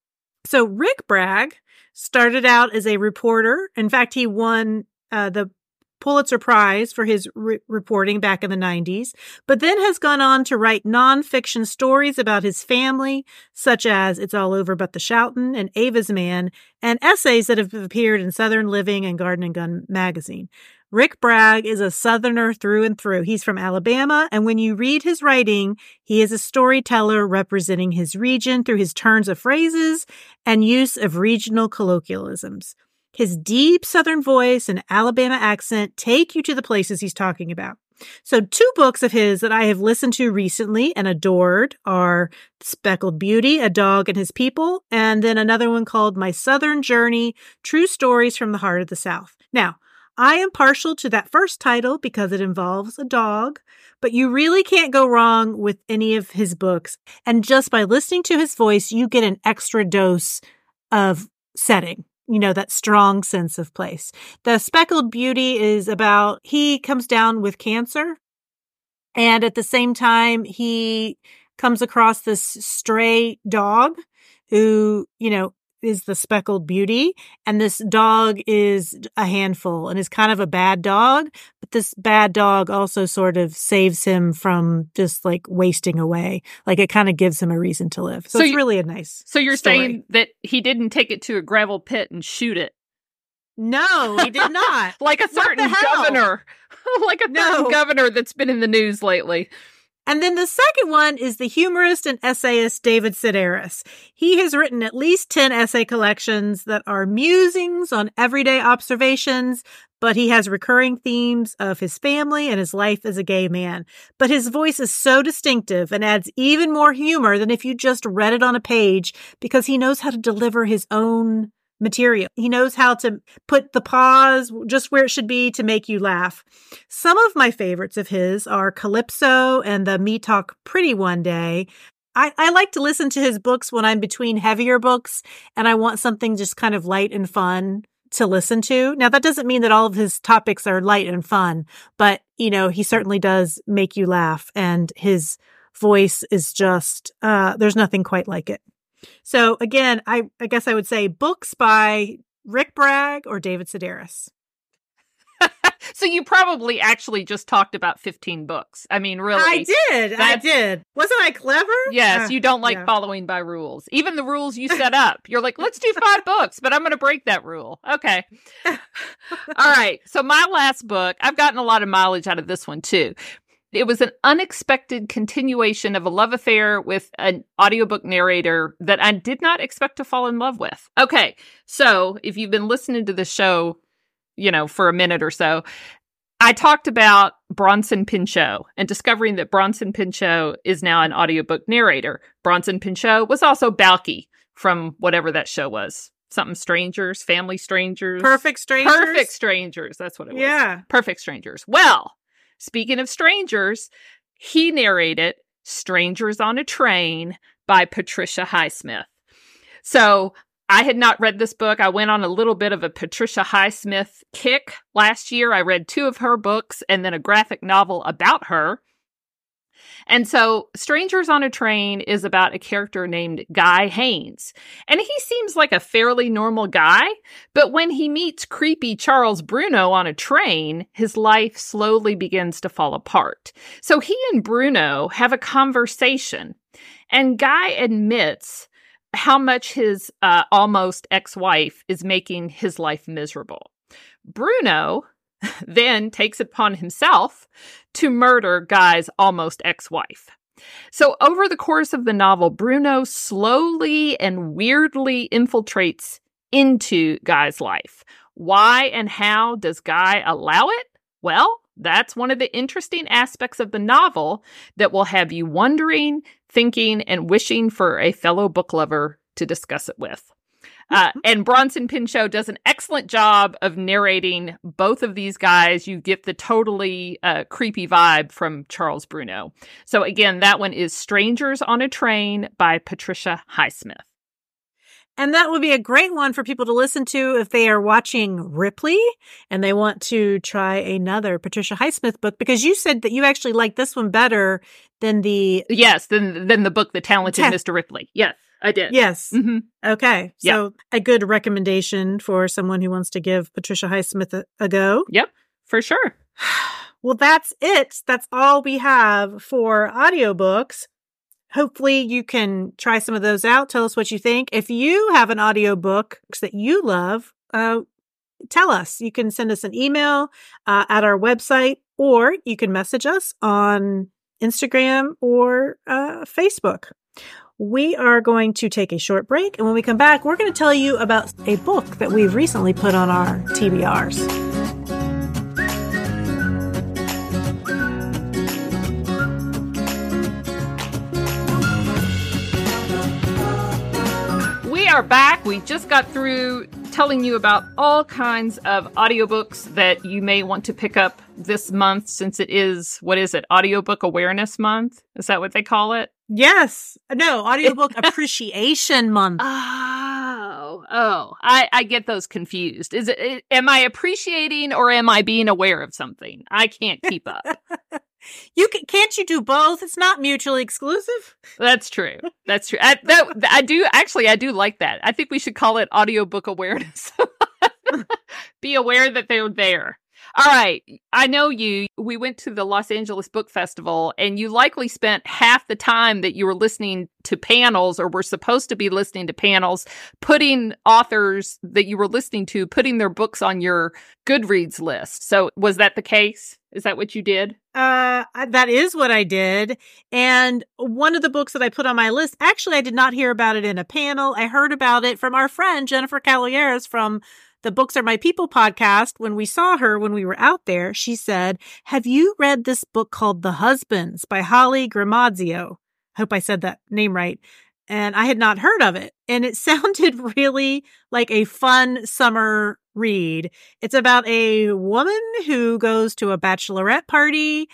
S1: So Rick Bragg started out as a reporter. In fact, he won uh, the Pulitzer Prize for his re- reporting back in the nineties, but then has gone on to write nonfiction stories about his family, such as It's All Over But the Shoutin' and Ava's Man, and essays that have appeared in Southern Living and Garden and Gun magazine. Rick Bragg is a Southerner through and through. He's from Alabama, and when you read his writing, he is a storyteller representing his region through his turns of phrases and use of regional colloquialisms. His deep Southern voice and Alabama accent take you to the places he's talking about. So two books of his that I have listened to recently and adored are Speckled Beauty, A Dog and His People, and then another one called My Southern Journey, True Stories from the Heart of the South. Now, I am partial to that first title because it involves a dog, but you really can't go wrong with any of his books. And just by listening to his voice, you get an extra dose of setting. You know, that strong sense of place. The Speckled Beauty is about, he comes down with cancer. And at the same time, he comes across this stray dog who, you know, is the Speckled Beauty. And this dog is a handful and is kind of a bad dog. But this bad dog also sort of saves him from just like wasting away. Like it kind of gives him a reason to live. So, so it's you, really a nice
S2: So you're
S1: story.
S2: saying that he didn't take it to a gravel pit and shoot it?
S1: No, he did not.
S2: Like a certain governor. Like a
S1: no.
S2: certain governor that's been in the news lately.
S1: And then the second one is the humorist and essayist David Sedaris. He has written at least ten essay collections that are musings on everyday observations, but he has recurring themes of his family and his life as a gay man. But his voice is so distinctive and adds even more humor than if you just read it on a page because he knows how to deliver his own material. He knows how to put the pause just where it should be to make you laugh. Some of my favorites of his are Calypso and the Me Talk Pretty One Day. I, I like to listen to his books when I'm between heavier books and I want something just kind of light and fun to listen to. Now, that doesn't mean that all of his topics are light and fun, but, you know, he certainly does make you laugh and his voice is just, uh, there's nothing quite like it. So again, I, I guess I would say books by Rick Bragg or David Sedaris.
S2: So you probably actually just talked about fifteen books. I mean, really.
S1: I did. I did. Wasn't I clever?
S2: Yes,
S1: uh,
S2: you don't like
S1: yeah.
S2: following by rules. Even the rules you set up. You're like, let's do five books, but I'm going to break that rule. Okay. All right. So my last book, I've gotten a lot of mileage out of this one too. It was an unexpected continuation of a love affair with an audiobook narrator that I did not expect to fall in love with. Okay, so if you've been listening to the show, you know, for a minute or so, I talked about Bronson Pinchot and discovering that Bronson Pinchot is now an audiobook narrator. Bronson Pinchot was also Balky from whatever that show was. Something Strangers, Family Strangers.
S1: Perfect Strangers?
S2: Perfect Strangers, that's what it was.
S1: Yeah.
S2: Perfect Strangers. Well, speaking of strangers, he narrated Strangers on a Train by Patricia Highsmith. So I had not read this book. I went on a little bit of a Patricia Highsmith kick last year. I read two of her books and then a graphic novel about her. And so Strangers on a Train is about a character named Guy Haynes. And he seems like a fairly normal guy, but when he meets creepy Charles Bruno on a train, his life slowly begins to fall apart. So he and Bruno have a conversation, and Guy admits how much his uh, almost ex-wife is making his life miserable. Bruno then takes it upon himself to murder Guy's almost ex-wife. So over the course of the novel, Bruno slowly and weirdly infiltrates into Guy's life. Why and how does Guy allow it? Well, that's one of the interesting aspects of the novel that will have you wondering, thinking, and wishing for a fellow book lover to discuss it with. Uh, and Bronson Pinchot does an excellent job of narrating both of these guys. You get the totally uh, creepy vibe from Charles Bruno. So again, that one is Strangers on a Train by Patricia Highsmith.
S1: And that would be a great one for people to listen to if they are watching Ripley and they want to try another Patricia Highsmith book, because you said that you actually like this one better than the...
S2: Yes, than, than the book, The Talented Ta- Mister Ripley. Yes, I did.
S1: Yes.
S2: Mm-hmm.
S1: Okay. So
S2: yep.
S1: a good recommendation for someone who wants to give Patricia Highsmith a, a go.
S2: Yep, for sure.
S1: Well, that's it. That's all we have for audiobooks. Hopefully you can try some of those out. Tell us what you think. If you have an audiobook that you love, uh, tell us. You can send us an email uh, at our website, or you can message us on Instagram or uh, Facebook. We are going to take a short break, and when we come back, we're going to tell you about a book that we've recently put on our T B Rs.
S2: We are back. We just got through telling you about all kinds of audiobooks that you may want to pick up this month, since it is, what is it, Audiobook Awareness Month? Is that what they call it?
S1: Yes. No, Audiobook Appreciation Month.
S2: Oh, oh, I, I get those confused. Is it, am I appreciating or am I being aware of something? I can't keep up.
S1: You can, can't you do both? It's not mutually exclusive.
S2: That's true. That's true. I, that, I do actually. I do like that. I think we should call it audiobook awareness. Be aware that they're there. All right. I know you. We went to the Los Angeles Book Festival, and you likely spent half the time that you were listening to panels, or were supposed to be listening to panels, putting authors that you were listening to, putting their books on your Goodreads list. So was that the case? Is that what you did?
S1: Uh, that is what I did. And one of the books that I put on my list, actually, I did not hear about it in a panel. I heard about it from our friend, Jennifer Caloyeras from the Books Are My People podcast. When we saw her, when we were out there, she said, have you read this book called The Husbands by Holly Gramazio? I hope I said that name right. And I had not heard of it. And it sounded really like a fun summer read. It's about a woman who goes to a bachelorette party,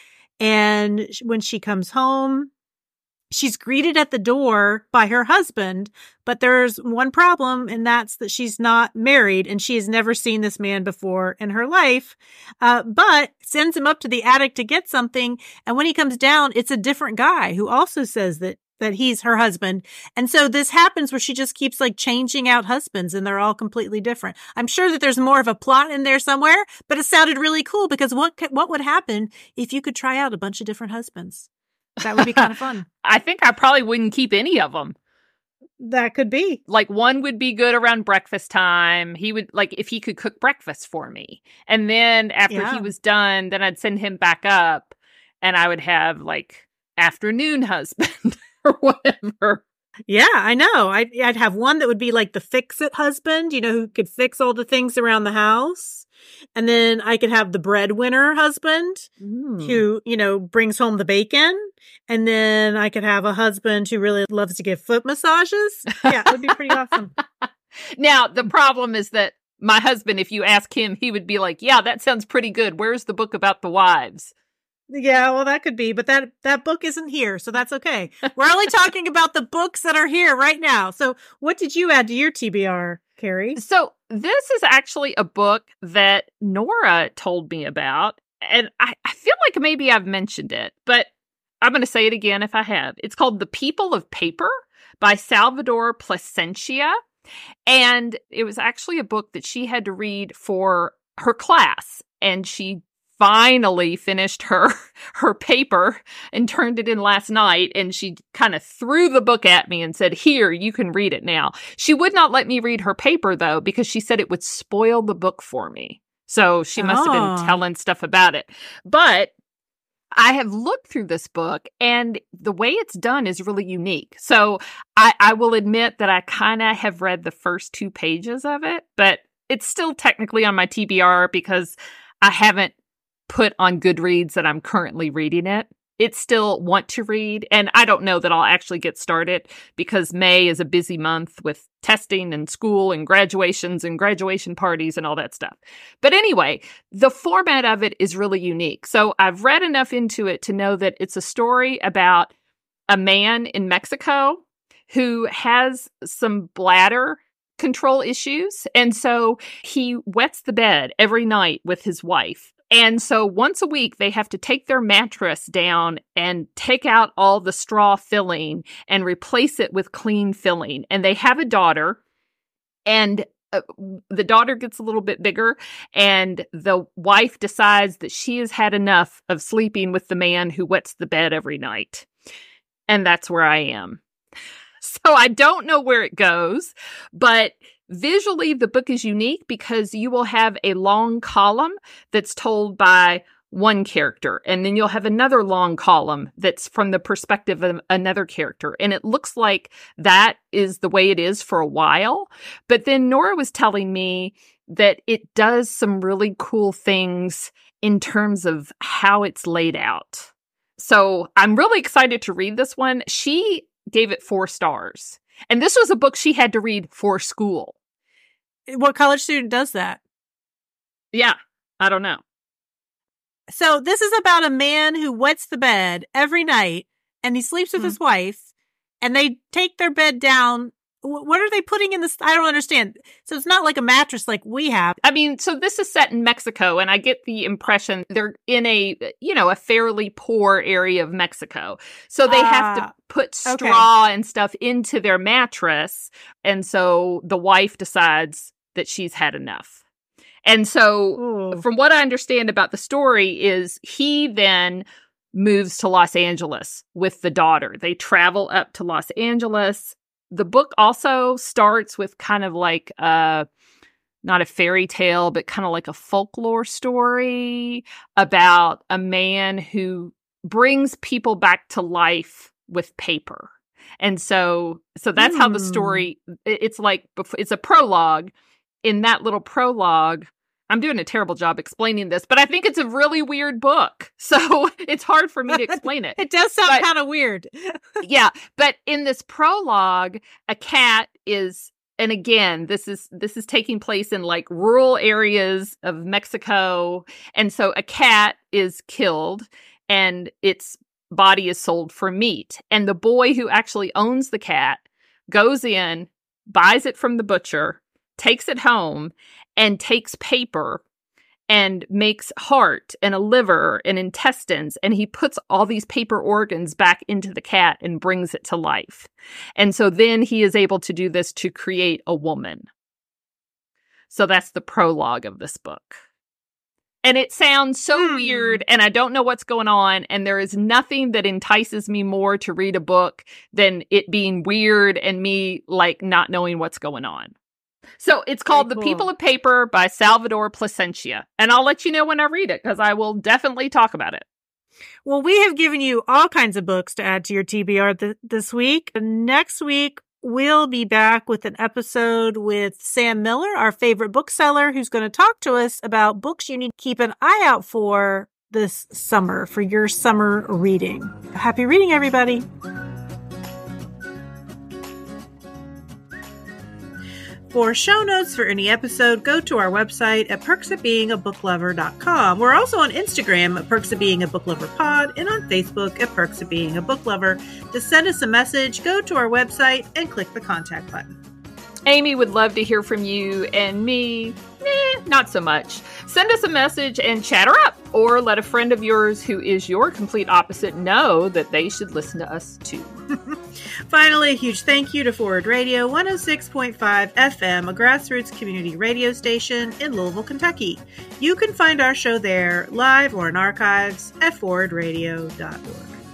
S1: and when she comes home, she's greeted at the door by her husband, but there's one problem, and that's that she's not married, and she has never seen this man before in her life, uh, but sends him up to the attic to get something, and when he comes down, it's a different guy who also says that that he's her husband. And so this happens where she just keeps like changing out husbands, and they're all completely different. I'm sure that there's more of a plot in there somewhere, but it sounded really cool, because what could, what would happen if you could try out a bunch of different husbands? That would be kind of fun.
S2: I think I probably wouldn't keep any of them.
S1: That could be.
S2: Like, one would be good around breakfast time. He would, like, if he could cook breakfast for me. And then after
S1: Yeah.
S2: he was done, then I'd send him back up, and I would have, like, afternoon husband or whatever.
S1: Yeah, I know. I'd, I'd have one that would be like the fix-it husband, you know, who could fix all the things around the house. And then I could have the breadwinner husband
S2: Mm.
S1: who, you know, brings home the bacon. And then I could have a husband who really loves to give foot massages. Yeah, it would be pretty awesome.
S2: Now, the problem is that my husband, if you ask him, he would be like, yeah, that sounds pretty good. Where's the book about the wives?
S1: Yeah, well, that could be, but that that book isn't here, so that's okay. We're only talking about the books that are here right now. So what did you add to your T B R, Carrie?
S2: So this is actually a book that Nora told me about, and I, I feel like maybe I've mentioned it, but I'm going to say it again if I have. It's called The People of Paper by Salvador Plasencia, and it was actually a book that she had to read for her class, and she finally finished her her paper and turned it in last night, and she kind of threw the book at me and said, here, you can read it now. She would not let me read her paper, though, because she said it would spoil the book for me. So she must
S1: Oh.
S2: have been telling stuff about it. But I have looked through this book, and the way it's done is really unique. So I, I will admit that I kind of have read the first two pages of it, but it's still technically on my T B R because I haven't put on Goodreads that I'm currently reading it. It's still want to read, and I don't know that I'll actually get started because May is a busy month with testing and school and graduations and graduation parties and all that stuff. But anyway, the format of it is really unique. So I've read enough into it to know that it's a story about a man in Mexico who has some bladder control issues. And so he wets the bed every night with his wife. And so once a week, they have to take their mattress down and take out all the straw filling and replace it with clean filling. And they have a daughter, and uh, the daughter gets a little bit bigger, and the wife decides that she has had enough of sleeping with the man who wets the bed every night. And that's where I am. So I don't know where it goes, but visually, the book is unique because you will have a long column that's told by one character, and then you'll have another long column that's from the perspective of another character. And it looks like that is the way it is for a while. But then Nora was telling me that it does some really cool things in terms of how it's laid out. So I'm really excited to read this one. She gave it four stars. And this was a book she had to read for school.
S1: What college student does that?
S2: Yeah, I don't know.
S1: So this is about a man who wets the bed every night, and he sleeps with mm-hmm. his wife, and they take their bed down. What are they putting in this? I don't understand. So it's not like a mattress like we have.
S2: I mean, so this is set in Mexico, and I get the impression they're in a, you know, a fairly poor area of Mexico. So they uh, have to put straw okay. and stuff into their mattress. And so the wife decides that she's had enough. And so Ooh. From what I understand about the story is he then moves to Los Angeles with the daughter. They travel up to Los Angeles. The book also starts with kind of like a, not a fairy tale, but kind of like a folklore story about a man who brings people back to life with paper. And so, so that's mm. how the story, it's like, it's a prologue. In that little prologue, I'm doing a terrible job explaining this, but I think it's a really weird book. So it's hard for me to explain it.
S1: It does sound kind of weird.
S2: Yeah. But in this prologue, a cat is, and again, this is, this is taking place in like rural areas of Mexico. And so a cat is killed and its body is sold for meat. And the boy who actually owns the cat goes in, buys it from the butcher, takes it home, and takes paper and makes heart and a liver and intestines, and he puts all these paper organs back into the cat and brings it to life. And so then he is able to do this to create a woman. So that's the prologue of this book. And it sounds so hmm. weird, and I don't know what's going on, and there is nothing that entices me more to read a book than it being weird and me, like, not knowing what's going on. So it's called Very The cool. People of Paper by Salvador Plasencia. And I'll let you know when I read it, because I will definitely talk about it.
S1: Well, we have given you all kinds of books to add to your T B R th- this week. Next week, we'll be back with an episode with Sam Miller, our favorite bookseller, who's going to talk to us about books you need to keep an eye out for this summer, for your summer reading. Happy reading, everybody. For show notes for any episode, go to our website at perks of being a book lover dot com. We're also on Instagram at Perks of Being a Book Lover Pod and on Facebook at Perks of Being a Book Lover. To send us a message, go to our website and click the contact button.
S2: Amy would love to hear from you, and me, eh, not so much. Send us a message and chatter up, or let a friend of yours who is your complete opposite know that they should listen to us too.
S1: Finally, a huge thank you to Forward Radio one oh six point five F M, a grassroots community radio station in Louisville, Kentucky. You can find our show there, live or in archives, at forward radio dot org.